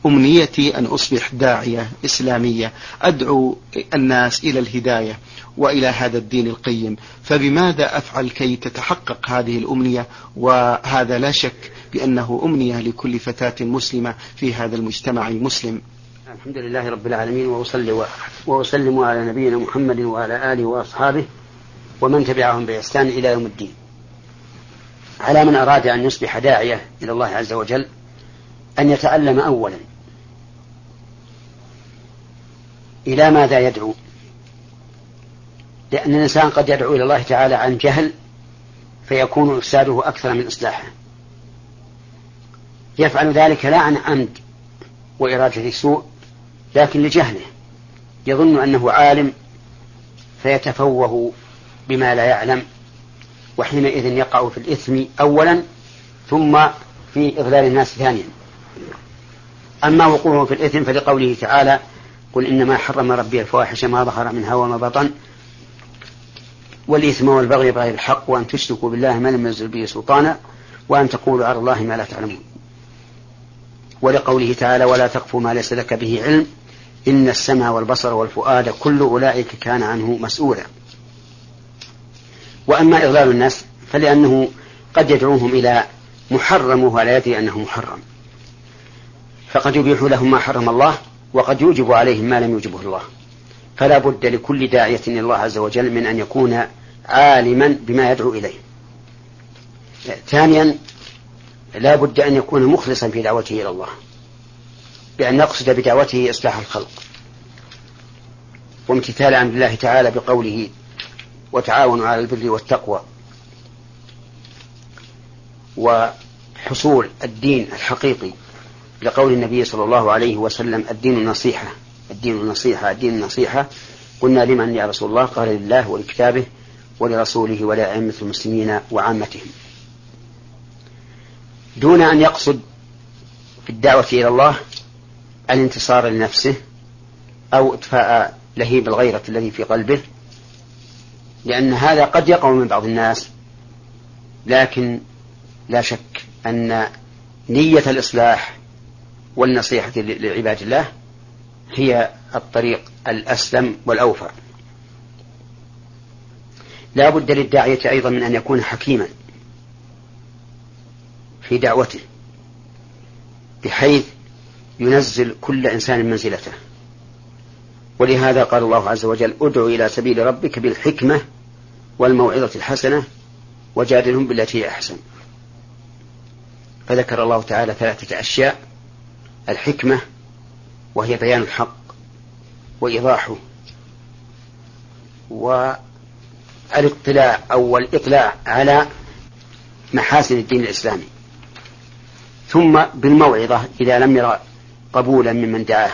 أمنيتي أن أصبح داعية إسلامية أدعو الناس إلى الهداية وإلى هذا الدين القيم، فبماذا أفعل كي تتحقق هذه الأمنية؟ وهذا لا شك بأنه أمنية لكل فتاة مسلمة في هذا المجتمع المسلم. الحمد لله رب العالمين، وأصلي وأسلم على نبينا محمد وعلى آله وأصحابه ومن تبعهم بإحسان إلى يوم الدين. على من أراد أن يصبح داعية إلى الله عز وجل أن يتعلم أولا إلى ماذا يدعو، لأن الإنسان قد يدعو إلى الله تعالى عن جهل فيكون إفساده أكثر من إصلاحه. يفعل ذلك لا عن عمد وإرادة سوء، لكن لجهله، يظن أنه عالم فيتفوه بما لا يعلم، وحينئذ يقع في الإثم أولا ثم في إضلال الناس ثانيا. أما وقوعه في الإثم فلقوله تعالى: قل إنما حرم ربي الفواحش ما ظهر منها وما بطن والإثم والبغي بغير الحق وأن تشركوا بالله ما لم ينزل به سلطانا وأن تقولوا على الله ما لا تعلمون. ولقوله تعالى: ولا تقف ما ليس لك به علم إن السمع والبصر والفؤاد كل أولئك كان عنه مسؤولا. وأما إضلال الناس فلأنه قد يدعوهم إلى محرم وهو لا يدري أنه محرم، فقد يبيح لهم ما حرم الله وقد يوجب عليهم ما لم يوجبه الله. فلا بد لكل داعية إلى الله عز وجل من أن يكون عالما بما يدعو إليه. ثانيا، لا بد أن يكون مخلصا في دعوته إلى الله، بأن يقصد بدعوته إصلاح الخلق وامتثال أمر الله تعالى بقوله: وتعاونوا على البر والتقوى، وحصول الدين الحقيقي لقول النبي صلى الله عليه وسلم: الدين النصيحة الدين النصيحة الدين النصيحة. قلنا: لمن يا رسول الله؟ قال: لله ولكتابه ولرسوله ولأئمة المسلمين وعامتهم. دون أن يقصد في الدعوة إلى الله الانتصار لنفسه أو إطفاء لهيب الغيرة الذي في قلبه، لأن هذا قد يقع من بعض الناس، لكن لا شك أن نية الإصلاح والنصيحة لعباد الله هي الطريق الأسلم والأوفر. لا بد للداعية أيضا من أن يكون حكيما في دعوته، بحيث ينزل كل إنسان منزلته. ولهذا قال الله عز وجل: ادع إلى سبيل ربك بالحكمة والموعظة الحسنة وجادلهم بالتي هي أحسن. فذكر الله تعالى 3 أشياء: الحكمة وهي بيان الحق وإيضاحه، والاطلاع أو الإطلاع على محاسن الدين الإسلامي، ثم بالموعظة إذا لم يرى قبولا ممن دعاه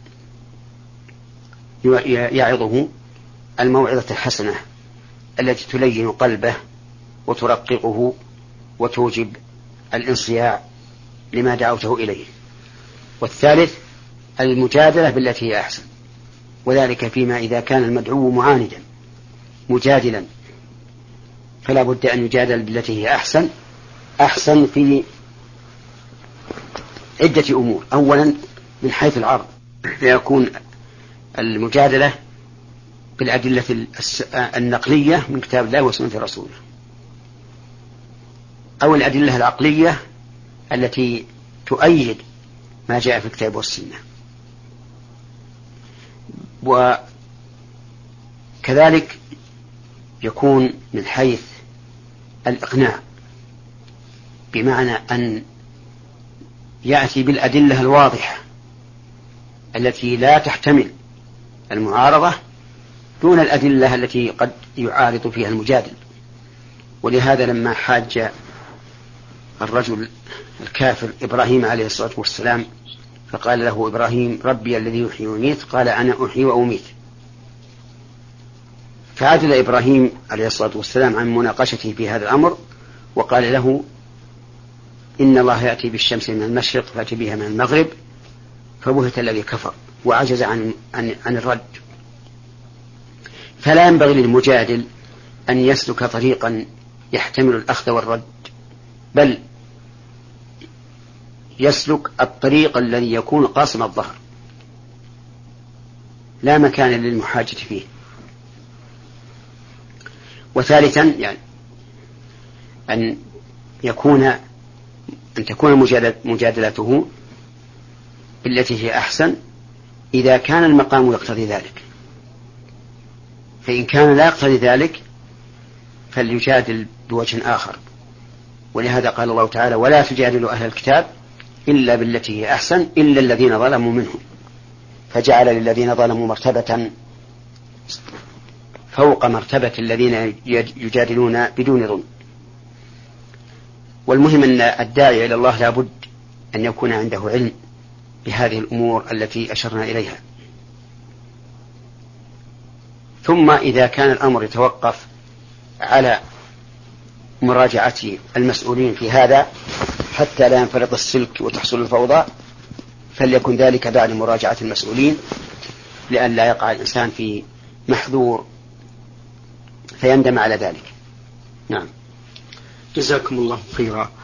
يعظه الموعظة الحسنة التي تلين قلبه وترققه وتوجب الانصياع لما دعوته إليه. والثالث المجادلة بالتي هي أحسن، وذلك فيما إذا كان المدعو معاندا مجادلا فلا بد أن يجادل بالتي هي أحسن في عدة أمور. أولا من حيث العرض، فيكون المجادلة بالأدلة النقلية من كتاب الله وسنة رسوله، أو الأدلة العقلية التي تؤيد ما جاء في الكتاب والسنة. وكذلك يكون من حيث الإقناع، بمعنى أن يأتي بالأدلة الواضحة التي لا تحتمل المعارضة دون الأدلة التي قد يعارض فيها المجادل. ولهذا لما حاج الرجل الكافر إبراهيم عليه الصلاة والسلام فقال له إبراهيم: ربي الذي يحيي ويميت، قال: أنا أحيي وأميت. فعدل إبراهيم عليه الصلاة والسلام عن مناقشته في هذا الأمر وقال له: إن الله يأتي بالشمس من المشرق فأتي بها من المغرب، فبهت الذي كفر وعجز عن الرد. فلا ينبغي للمجادل أن يسلك طريقا يحتمل الأخذ والرد، بل يسلك الطريق الذي يكون قاصم الظهر، لا مكان للمحاجة فيه. وثالثا يعني أن تكون مجادلته بالتي هي أحسن إذا كان المقام يقتضي ذلك، فإن كان لا يقتضي ذلك فليجادل بوجه آخر. ولهذا قال الله تعالى: ولا تجادلوا أهل الكتاب إلا بالتي هي أحسن إلا الذين ظلموا منهم، فجعل للذين ظلموا مرتبة فوق مرتبة الذين يجادلون بدون ظلم. والمهم أن الداعي إلى الله لا بد أن يكون عنده علم بهذه الأمور التي أشرنا إليها. ثم إذا كان الأمر يتوقف على مراجعة المسؤولين في هذا حتى لا ينفرط السلك وتحصل الفوضى، فليكن ذلك بعد مراجعة المسؤولين، لأن لا يقع الإنسان في محذور فيندم على ذلك. نعم. جزاكم الله خيرا.